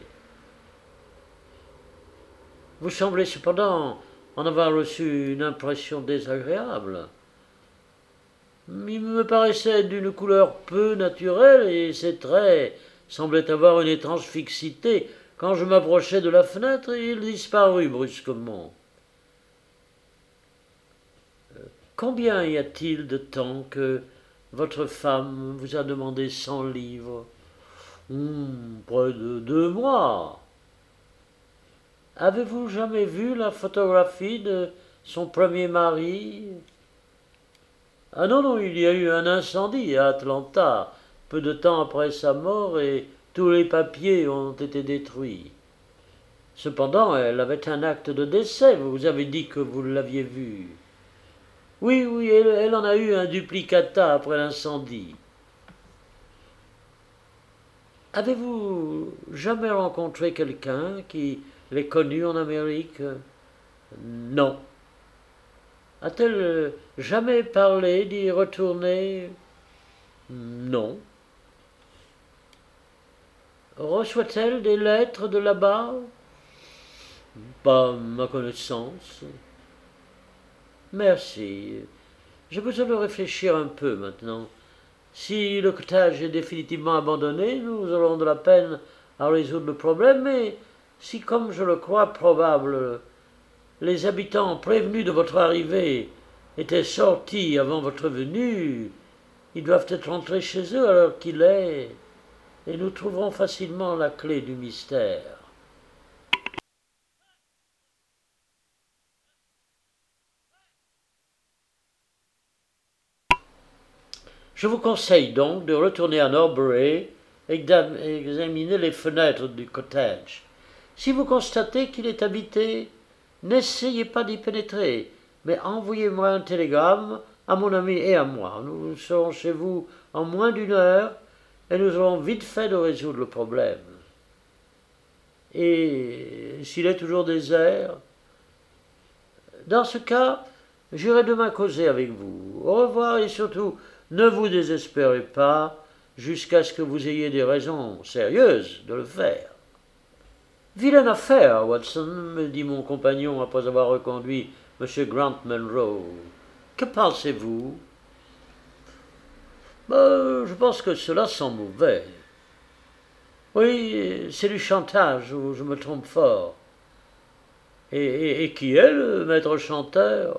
Vous semblez cependant en avoir reçu une impression désagréable. Il me paraissait d'une couleur peu naturelle et ses traits semblaient avoir une étrange fixité. Quand je m'approchai de la fenêtre, il disparut brusquement. Combien y a-t-il de temps que votre femme vous a demandé 100 livres ? Près de 2 mois. Avez-vous jamais vu la photographie de son premier mari ? Ah non, il y a eu un incendie à Atlanta, peu de temps après sa mort, et tous les papiers ont été détruits. Cependant, elle avait un acte de décès, vous avez dit que vous l'aviez vu. Oui, elle en a eu un duplicata après l'incendie. Avez-vous jamais rencontré quelqu'un qui l'ait connue en Amérique ? Non. A-t-elle jamais parlé d'y retourner ? Non. Reçoit-elle des lettres de là-bas ? Pas à ma connaissance. Merci. J'ai besoin de réfléchir un peu maintenant. Si le cottage est définitivement abandonné, nous aurons de la peine à résoudre le problème, mais si, comme je le crois probable, les habitants prévenus de votre arrivée étaient sortis avant votre venue, ils doivent être rentrés chez eux à l'heure qu'il est, et nous trouverons facilement la clé du mystère. Je vous conseille donc de retourner à Norbury et d'examiner les fenêtres du cottage. Si vous constatez qu'il est habité, n'essayez pas d'y pénétrer, mais envoyez-moi un télégramme à mon ami et à moi. Nous serons chez vous en moins d'1 heure et nous aurons vite fait de résoudre le problème. Et s'il est toujours désert, dans ce cas, j'irai demain causer avec vous. Au revoir et surtout, ne vous désespérez pas jusqu'à ce que vous ayez des raisons sérieuses de le faire. Vilaine affaire, Watson, me dit mon compagnon après avoir reconduit M. Grant Munro. Que pensez-vous ? Je pense que cela sent mauvais. Oui, c'est du chantage, ou je me trompe fort. Et qui est le maître chanteur ?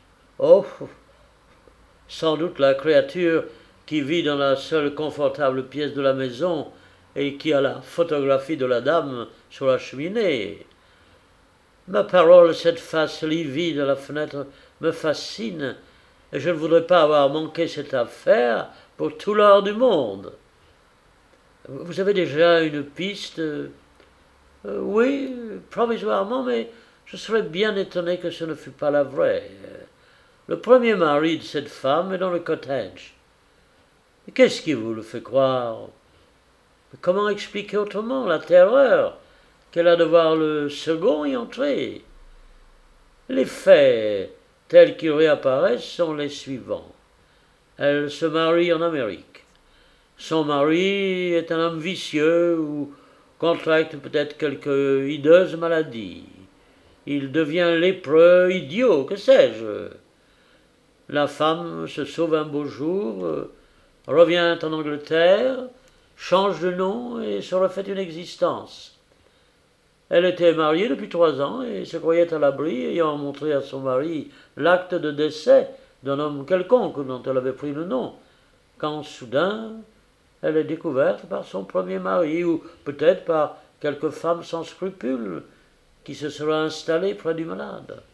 Oh, sans doute la créature qui vit dans la seule confortable pièce de la maison et qui a la photographie de la dame sur la cheminée. Ma parole, cette face livide à la fenêtre me fascine, et je ne voudrais pas avoir manqué cette affaire pour tout l'or du monde. Vous avez déjà une piste? Oui, provisoirement, mais je serais bien étonné que ce ne fût pas la vraie. Le premier mari de cette femme est dans le cottage. Qu'est-ce qui vous le fait croire? Comment expliquer autrement la terreur qu'elle a de voir le second y entrer? Les faits tels qu'ils réapparaissent sont les suivants. Elle se marie en Amérique. Son mari est un homme vicieux ou contracte peut-être quelque hideuse maladie. Il devient lépreux, idiot, que sais-je. La femme se sauve un beau jour, revient en Angleterre, change de nom et se refait une existence. Elle était mariée depuis 3 ans et se croyait à l'abri, ayant montré à son mari l'acte de décès d'un homme quelconque dont elle avait pris le nom, quand soudain elle est découverte par son premier mari, ou peut-être par quelque femme sans scrupules qui se sera installée près du malade.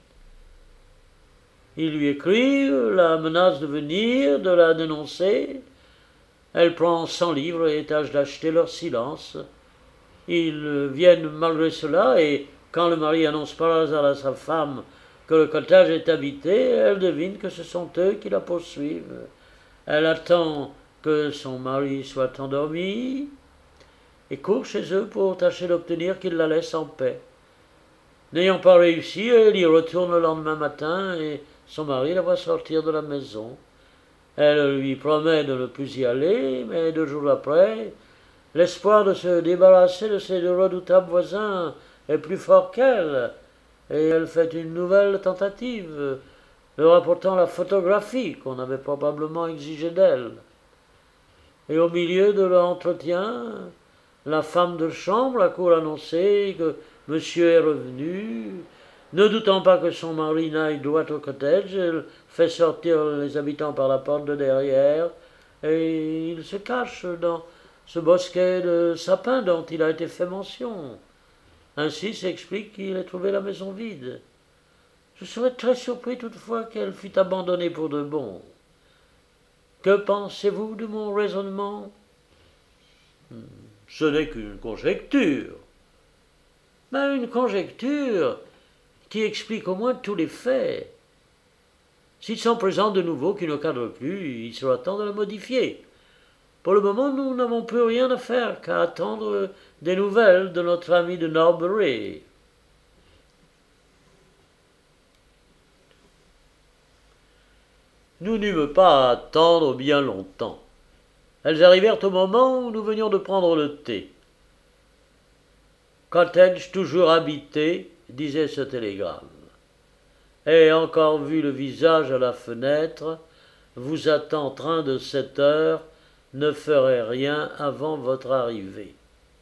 Il lui écrit, la menace de venir, de la dénoncer. Elle prend 100 livres et tâche d'acheter leur silence. Ils viennent malgré cela, et quand le mari annonce par hasard à sa femme que le cottage est habité, elle devine que ce sont eux qui la poursuivent. Elle attend que son mari soit endormi et court chez eux pour tâcher d'obtenir qu'ils la laissent en paix. N'ayant pas réussi, elle y retourne le lendemain matin et son mari la voit sortir de la maison. Elle lui promet de ne plus y aller, mais 2 jours après, l'espoir de se débarrasser de ses 2 redoutables voisins est plus fort qu'elle, et elle fait une nouvelle tentative, leur apportant la photographie qu'on avait probablement exigée d'elle. Et au milieu de l'entretien, la femme de chambre accourt annoncer que monsieur est revenu. Ne doutant pas que son mari n'aille droit au cottage, elle fait sortir les habitants par la porte de derrière, et il se cache dans ce bosquet de sapins dont il a été fait mention. Ainsi s'explique qu'il ait trouvé la maison vide. Je serais très surpris toutefois qu'elle fût abandonnée pour de bon. Que pensez-vous de mon raisonnement? Ce n'est qu'une conjecture. Mais une conjecture qui explique au moins tous les faits. S'ils s'en présentent de nouveau qui ne cadrent plus, il sera temps de la modifier. Pour le moment, nous n'avons plus rien à faire qu'à attendre des nouvelles de notre ami de Norbury. Nous n'eûmes pas à attendre bien longtemps. Elles arrivèrent au moment où nous venions de prendre le thé. Cottage toujours habité, disait ce télégramme. Ai encore vu le visage à la fenêtre, vous attend train de 7 heures, ne ferai rien avant votre arrivée.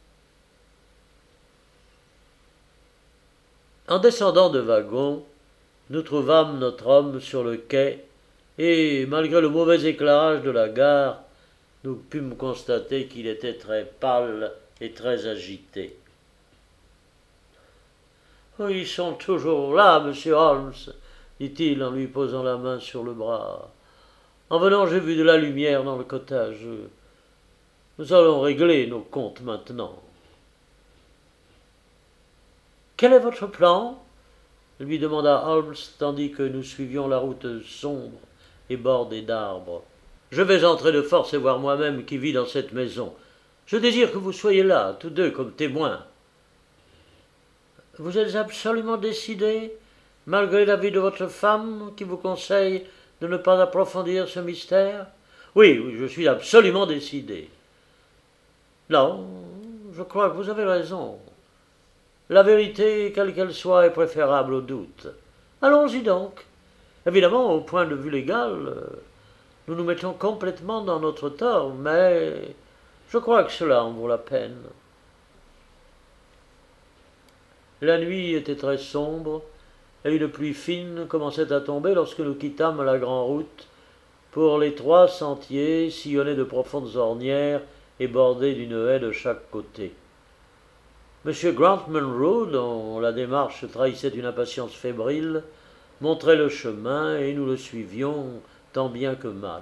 En descendant de wagon, nous trouvâmes notre homme sur le quai, et malgré le mauvais éclairage de la gare, nous pûmes constater qu'il était très pâle et très agité. « Ils sont toujours là, monsieur Holmes, dit-il en lui posant la main sur le bras. En venant, j'ai vu de la lumière dans le cottage. Nous allons régler nos comptes maintenant. Quel est votre plan? Lui demanda Holmes, tandis que nous suivions la route sombre et bordée d'arbres. Je vais entrer de force et voir moi-même qui vit dans cette maison. Je désire que vous soyez là, tous deux, comme témoins. Vous êtes absolument décidé, malgré l'avis de votre femme, qui vous conseille de ne pas approfondir ce mystère? Oui, je suis absolument décidé. Non, je crois que vous avez raison. La vérité, quelle qu'elle soit, est préférable au doute. Allons-y donc. Évidemment, au point de vue légal, nous nous mettons complètement dans notre tort, mais je crois que cela en vaut la peine. La nuit était très sombre, et une pluie fine commençait à tomber lorsque nous quittâmes la grande route pour les 3 sentiers sillonnés de profondes ornières et bordés d'une haie de chaque côté. M. Grant Munro, dont la démarche trahissait une impatience fébrile, montrait le chemin et nous le suivions tant bien que mal.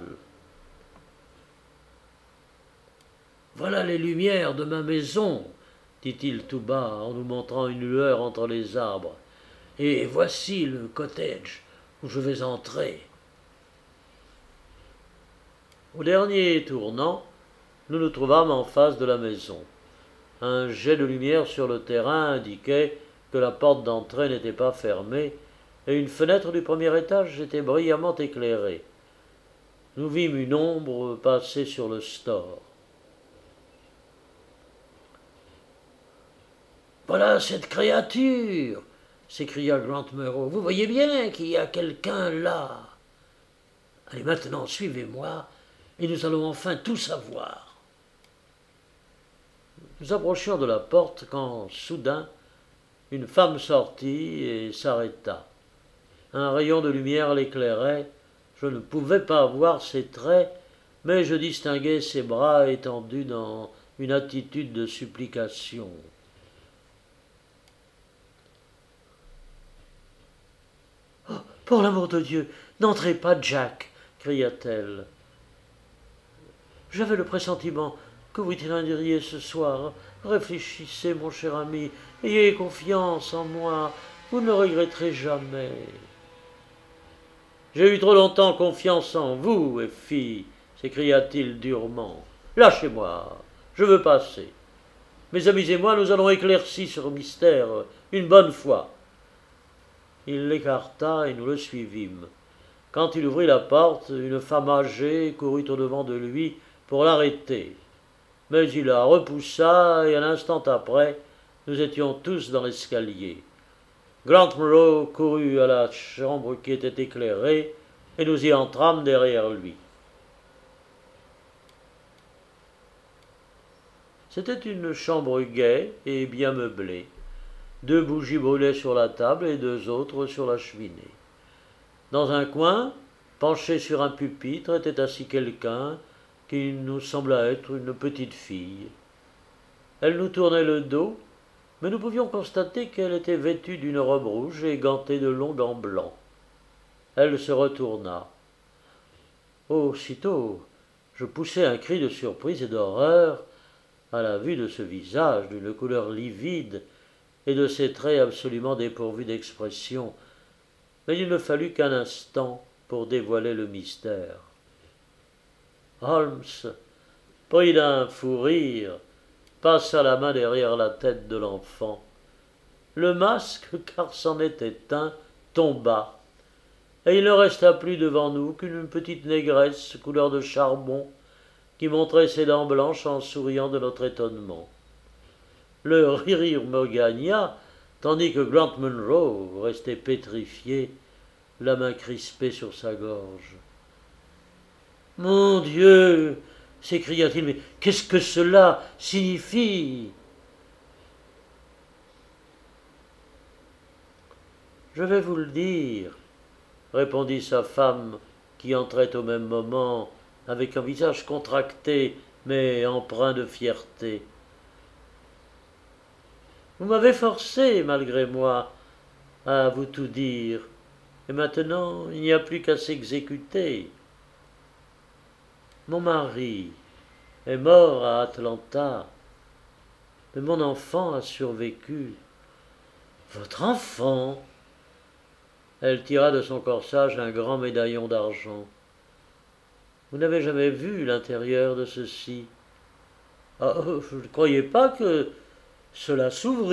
« Voilà les lumières de ma maison, dit-il tout bas en nous montrant une lueur entre les arbres. Et voici le cottage où je vais entrer. Au dernier tournant, nous nous trouvâmes en face de la maison. Un jet de lumière sur le terrain indiquait que la porte d'entrée n'était pas fermée et une fenêtre du premier étage était brillamment éclairée. Nous vîmes une ombre passer sur le store. « Voilà cette créature !» s'écria Grant Munro. « Vous voyez bien qu'il y a quelqu'un là. Allez maintenant, suivez-moi, et nous allons enfin tout savoir. » Nous approchions de la porte quand, soudain, une femme sortit et s'arrêta. Un rayon de lumière l'éclairait. Je ne pouvais pas voir ses traits, mais je distinguais ses bras étendus dans une attitude de supplication. « Oh, pour l'amour de Dieu, n'entrez pas, Jack !» cria-t-elle. « J'avais le pressentiment que vous dîneriez ce soir. Réfléchissez, mon cher ami, ayez confiance en moi, vous ne le regretterez jamais. » « J'ai eu trop longtemps confiance en vous, Effie, s'écria-t-il durement. « Lâchez-moi, je veux passer. Mes amis et moi, nous allons éclaircir ce mystère une bonne fois. » Il l'écarta et nous le suivîmes. Quand il ouvrit la porte, une femme âgée courut au-devant de lui pour l'arrêter. Mais il la repoussa et un instant après, nous étions tous dans l'escalier. Grant Munro courut à la chambre qui était éclairée et nous y entrâmes derrière lui. C'était une chambre gaie et bien meublée. 2 bougies brûlaient sur la table et 2 autres sur la cheminée. Dans un coin, penché sur un pupitre, était assis quelqu'un qui nous sembla être une petite fille. Elle nous tournait le dos, mais nous pouvions constater qu'elle était vêtue d'une robe rouge et gantée de longs gants blancs. Elle se retourna. Aussitôt, je poussai un cri de surprise et d'horreur à la vue de ce visage d'une couleur livide et de ces traits absolument dépourvus d'expression, mais il ne fallut qu'un instant pour dévoiler le mystère. Holmes, pris d'un fou rire, passa la main derrière la tête de l'enfant. Le masque, car c'en était un, tomba, et il ne resta plus devant nous qu'une petite négresse couleur de charbon qui montrait ses dents blanches en souriant de notre étonnement. Le rire me gagna, tandis que Grant Munro restait pétrifié, la main crispée sur sa gorge. « Mon Dieu !» s'écria-t-il, « mais qu'est-ce que cela signifie ?» « Je vais vous le dire, » répondit sa femme, qui entrait au même moment, avec un visage contracté, mais empreint de fierté. « Vous m'avez forcé, malgré moi, à vous tout dire, et maintenant il n'y a plus qu'à s'exécuter. Mon mari est mort à Atlanta, mais mon enfant a survécu. » « Votre enfant ?» Elle tira de son corsage un grand médaillon d'argent. « Vous n'avez jamais vu l'intérieur de ceci. »« Ah, je ne croyais pas que cela s'ouvrît. »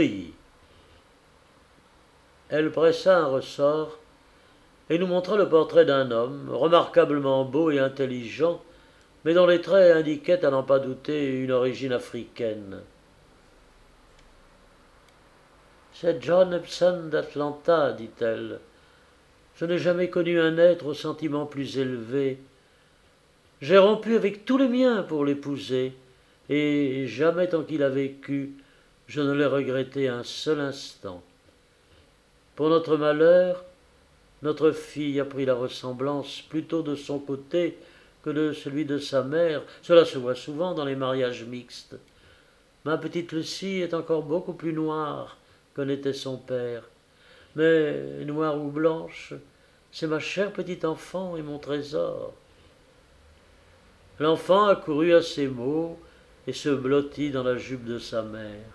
Elle pressa un ressort et nous montra le portrait d'un homme, remarquablement beau et intelligent, mais dont les traits indiquaient, à n'en pas douter, une origine africaine. « C'est John Hobson d'Atlanta, dit-elle. Je n'ai jamais connu un être au sentiment plus élevé. J'ai rompu avec tous les miens pour l'épouser, et jamais tant qu'il a vécu, je ne l'ai regretté un seul instant. Pour notre malheur, Notre fille a pris la ressemblance plutôt de son côté que de celui de sa mère. Cela se voit souvent dans les mariages mixtes. Ma petite Lucie est encore beaucoup plus noire que n'était son père. Mais, noire ou blanche, c'est ma chère petite enfant et mon trésor. L'enfant accourut à ces mots et se blottit dans la jupe de sa mère.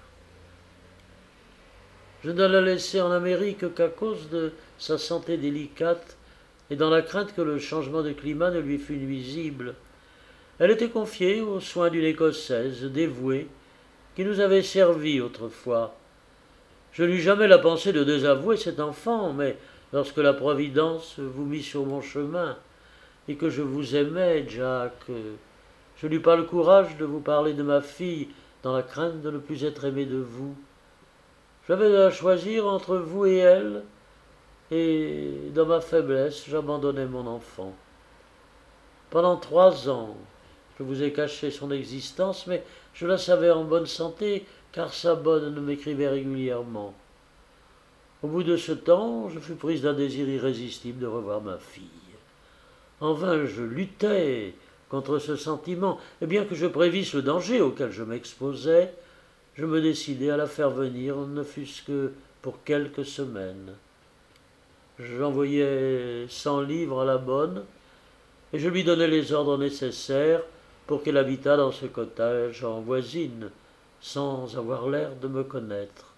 Je ne la laissai en Amérique qu'à cause de sa santé délicate et dans la crainte que le changement de climat ne lui fût nuisible. Elle était confiée aux soins d'une Écossaise dévouée qui nous avait servi autrefois. Je n'eus jamais la pensée de désavouer cet enfant, mais lorsque la Providence vous mit sur mon chemin et que je vous aimais, Jack, je n'eus pas le courage de vous parler de ma fille dans la crainte de ne plus être aimé de vous. J'avais à choisir entre vous et elle, et dans ma faiblesse, j'abandonnai mon enfant. Pendant 3 ans, je vous ai caché son existence, mais je la savais en bonne santé, car sa bonne m'écrivait régulièrement. Au bout de ce temps, je fus prise d'un désir irrésistible de revoir ma fille. En vain, je luttai contre ce sentiment, et bien que je prévisse le danger auquel je m'exposais, je me décidai à la faire venir, ne fût-ce que pour quelques semaines. J'envoyai 100 livres à la bonne, et je lui donnai les ordres nécessaires pour qu'elle habitât dans ce cottage en voisine, sans avoir l'air de me connaître.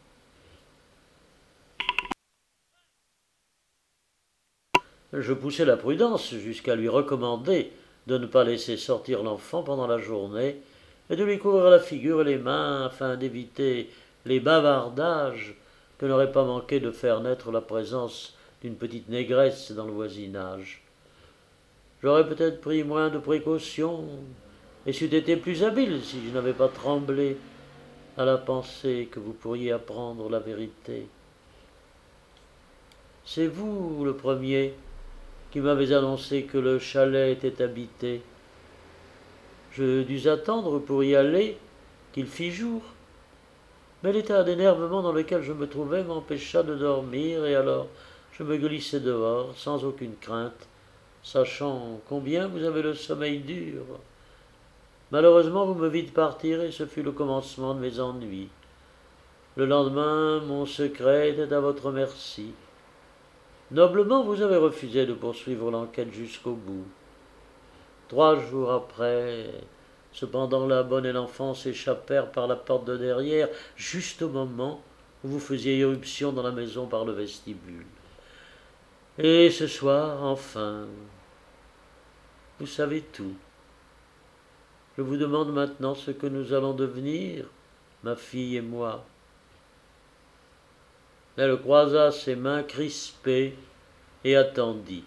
Je poussai la prudence jusqu'à lui recommander de ne pas laisser sortir l'enfant pendant la journée et de lui couvrir la figure et les mains afin d'éviter les bavardages que n'aurait pas manqué de faire naître la présence d'une petite négresse dans le voisinage. J'aurais peut-être pris moins de précautions et c'eût été plus habile si je n'avais pas tremblé à la pensée que vous pourriez apprendre la vérité. C'est vous le premier qui m'avez annoncé que le chalet était habité. Je dus attendre pour y aller qu'il fît jour. Mais l'état d'énervement dans lequel je me trouvais m'empêcha de dormir, et alors je me glissai dehors, sans aucune crainte, sachant combien vous avez le sommeil dur. Malheureusement, vous me vîtes partir, et ce fut le commencement de mes ennuis. Le lendemain, mon secret était à votre merci. Noblement, vous avez refusé de poursuivre l'enquête jusqu'au bout. 3 jours après, cependant, la bonne et l'enfant s'échappèrent par la porte de derrière, juste au moment où vous faisiez irruption dans la maison par le vestibule. Et ce soir, enfin, vous savez tout. Je vous demande maintenant ce que nous allons devenir, ma fille et moi. Elle croisa ses mains crispées et attendit.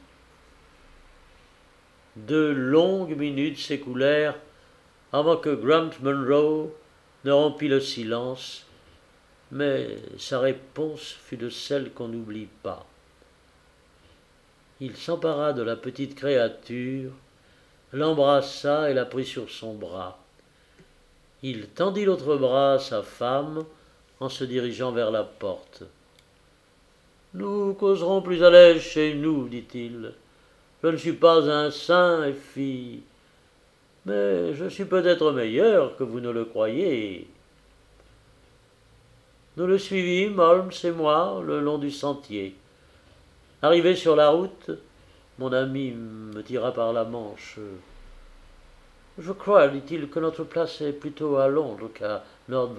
2 longues minutes s'écoulèrent avant que Grant Munro ne rompit le silence, mais sa réponse fut de celle qu'on n'oublie pas. Il s'empara de la petite créature, l'embrassa et la prit sur son bras. Il tendit l'autre bras à sa femme en se dirigeant vers la porte. « Nous causerons plus à l'aise chez nous, dit-il. Je ne suis pas un saint, Effie, mais je suis peut-être meilleur que vous ne le croyez. » Nous le suivîmes, Holmes et moi, le long du sentier. Arrivé sur la route, mon ami me tira par la manche. « Je crois, dit-il, que notre place est plutôt à Londres qu'à Nordbury. »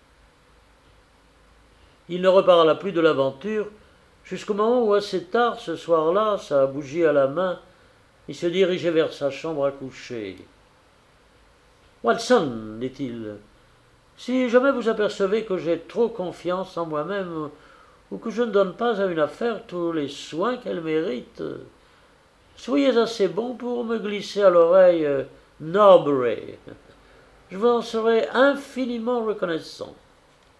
Il ne reparla plus de l'aventure jusqu'au moment où, assez tard ce soir-là, sa bougie à la main, il se dirigeait vers sa chambre à coucher. « Watson, dit-il, si jamais vous apercevez que j'ai trop confiance en moi-même ou que je ne donne pas à une affaire tous les soins qu'elle mérite, soyez assez bon pour me glisser à l'oreille Norbury. Je vous en serai infiniment reconnaissant. »